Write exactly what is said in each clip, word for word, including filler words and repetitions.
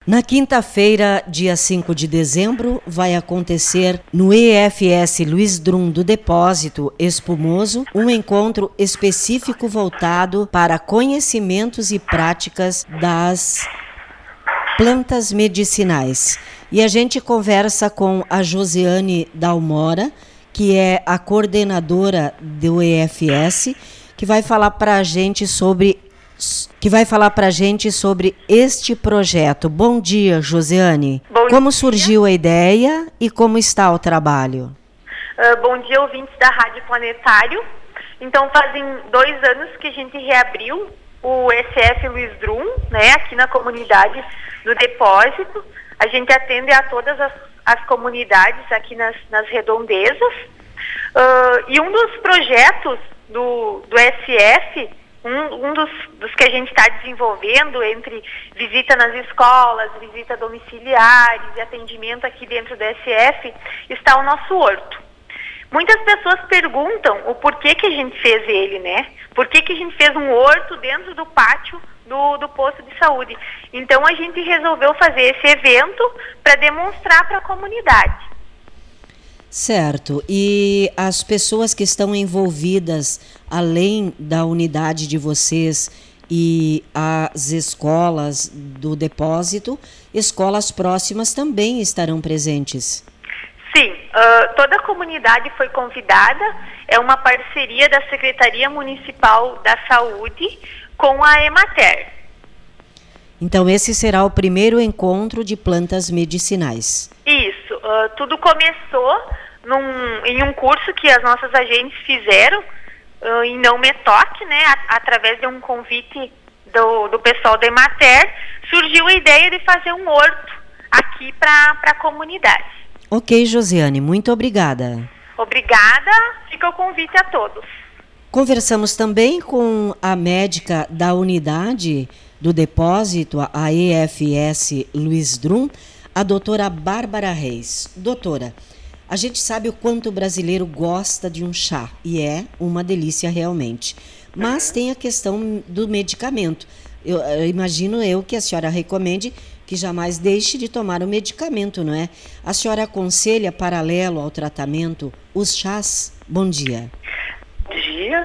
Na quinta-feira, dia cinco de dezembro, vai acontecer no E F S Luiz Drum do Depósito Espumoso um encontro específico voltado para conhecimentos e práticas das plantas medicinais. E a gente conversa com a Josiane Dalmora, que é a coordenadora do E F S, que vai falar para a gente sobre que vai falar para a gente sobre este projeto. Bom dia, Josiane. Bom como dia. surgiu a ideia e como está o trabalho? Uh, bom dia, ouvintes da Rádio Planetário. Então, fazem dois anos que a gente reabriu o S F Luiz Drum, né, aqui na comunidade do Depósito. A gente atende a todas as, as comunidades aqui nas, nas redondezas. Uh, e um dos projetos do, do S F, um, um dos, dos que a gente está desenvolvendo, entre visita nas escolas, visita domiciliares e atendimento aqui dentro do S F, está o nosso horto. Muitas pessoas perguntam o porquê que a gente fez ele, né? Por que que a gente fez um horto dentro do pátio do, do posto de saúde? Então a gente resolveu fazer esse evento para demonstrar para a comunidade. Certo. E as pessoas que estão envolvidas, além da unidade de vocês e as escolas do depósito, escolas próximas também estarão presentes? Sim, uh, toda a comunidade foi convidada. É uma parceria da Secretaria Municipal da Saúde com a Emater. Então esse será o primeiro encontro de plantas medicinais. Isso, uh, tudo começou num, em um curso que as nossas agentes fizeram uh, em Não Me Toque, né, a, através de um convite do, do pessoal da Emater, surgiu a ideia de fazer um horto aqui para a comunidade. Ok, Josiane, muito obrigada. Obrigada, fica o convite a todos. Conversamos também com a médica da unidade do depósito, a E F S Luiz Drum, a doutora Bárbara Reis. Doutora, a gente sabe o quanto o brasileiro gosta de um chá, e é uma delícia realmente. Mas uhum. tem a questão do medicamento. Eu, eu imagino eu que a senhora recomende que jamais deixe de tomar o medicamento, não é? A senhora aconselha, paralelo ao tratamento, os chás? Bom dia. Bom dia.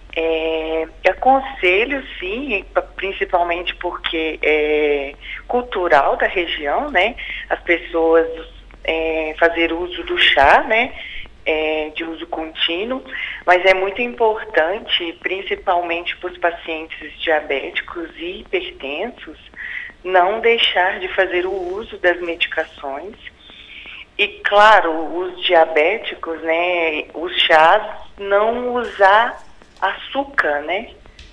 É, aconselho, sim, principalmente porque é cultural da região, né? As pessoas é, fazer uso do chá, né? É, de uso contínuo, mas é muito importante, principalmente para os pacientes diabéticos e hipertensos, não deixar de fazer o uso das medicações. E, claro, os diabéticos, né, os chás, não usar açúcar, né,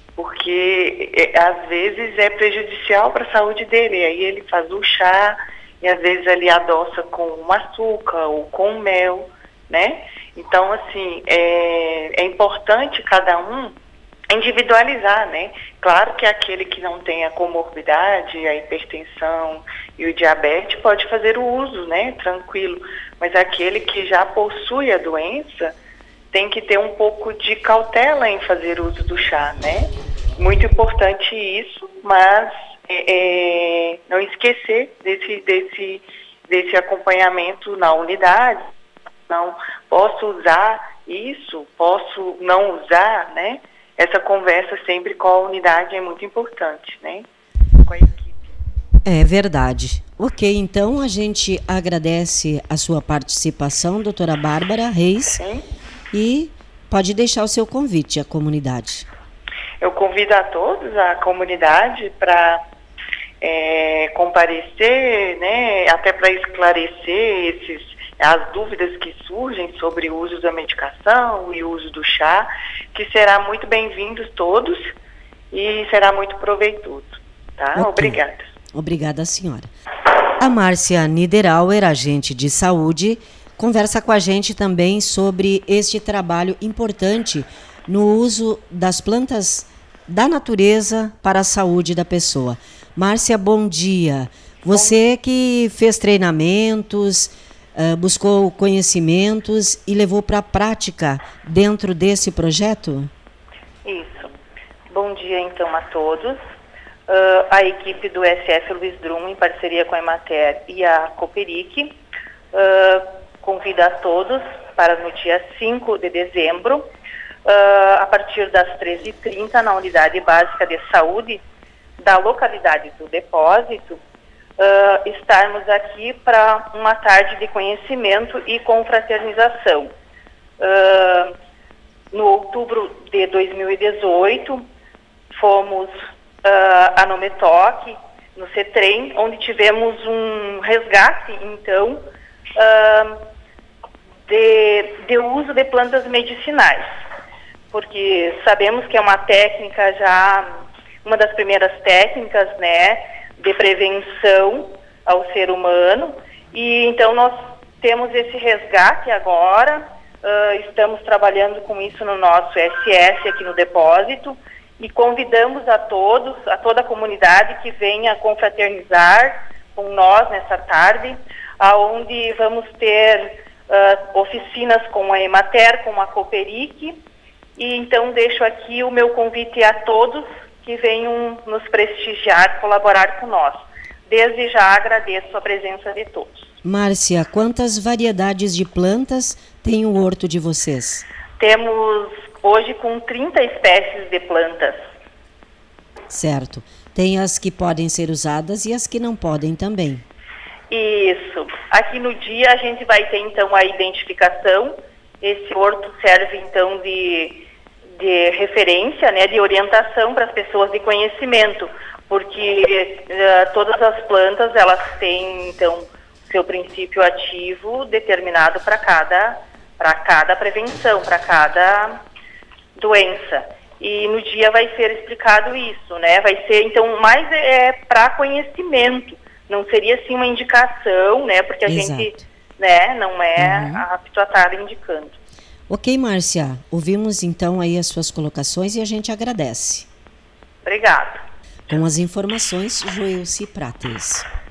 porque é, às vezes é prejudicial para a saúde dele. Aí ele faz o chá e às vezes ele adoça com um açúcar ou com mel, né? Então, assim, é, é importante cada um individualizar, né? Claro que aquele que não tem a comorbidade, a hipertensão e o diabetes pode fazer o uso, né? Tranquilo. Mas aquele que já possui a doença tem que ter um pouco de cautela em fazer uso do chá, né? Muito importante isso, mas é, é, não esquecer desse, desse, desse acompanhamento na unidade. Não posso usar isso, posso não usar, né? Essa conversa sempre com a unidade é muito importante, né? Com a equipe. É verdade. Ok, então a gente agradece a sua participação, doutora Bárbara Reis, Sim. E pode deixar o seu convite à comunidade. Eu convido a todos, a comunidade, para é, comparecer, né? Até para esclarecer esses as dúvidas que surgem sobre o uso da medicação e o uso do chá, que será muito bem-vindos todos e será muito proveitoso, tá? Okay. Obrigada. Obrigada, senhora. A Márcia Niederauer, agente de saúde, conversa com a gente também sobre este trabalho importante no uso das plantas da natureza para a saúde da pessoa. Márcia, bom dia. Você que fez treinamentos, Uh, buscou conhecimentos e levou para a prática dentro desse projeto? Isso. Bom dia, então, a todos. uh, a equipe do S F Luiz Drum, em parceria com a Emater e a Cooperic, uh, convida a todos para no dia cinco de dezembro, uh, a partir das treze e trinta, na Unidade Básica de Saúde da localidade do Depósito, uh, estarmos aqui para uma tarde de conhecimento e confraternização. Uh, no outubro de dois mil e dezoito, fomos uh, a Nometoc, no CETREM, onde tivemos um resgate, então, uh, de, de uso de plantas medicinais, porque sabemos que é uma técnica já, uma das primeiras técnicas, né, de prevenção ao ser humano, e então nós temos esse resgate agora, uh, estamos trabalhando com isso no nosso S S aqui no depósito, e convidamos a todos, a toda a comunidade que venha confraternizar com nós nessa tarde, aonde vamos ter uh, oficinas com a Emater, com a Cooperic, e então deixo aqui o meu convite a todos que venham nos prestigiar, colaborar com nós. Desde já agradeço a presença de todos. Márcia, quantas variedades de plantas tem o horto de vocês? Temos hoje com trinta espécies de plantas. Certo. Tem as que podem ser usadas e as que não podem também. Isso. Aqui no dia a gente vai ter então a identificação. Esse horto serve então de... de referência, né, de orientação para as pessoas, de conhecimento, porque uh, todas as plantas, elas têm, então, seu princípio ativo determinado para cada, para cada prevenção, para cada doença. E no dia vai ser explicado isso, né, vai ser, então, mais é, para conhecimento, não seria, assim, uma indicação, né, porque a Exato. gente, né, não é uhum. apto a estar indicando. Ok, Márcia, ouvimos então aí as suas colocações e a gente agradece. Obrigada. Com as informações, Joelce Prates.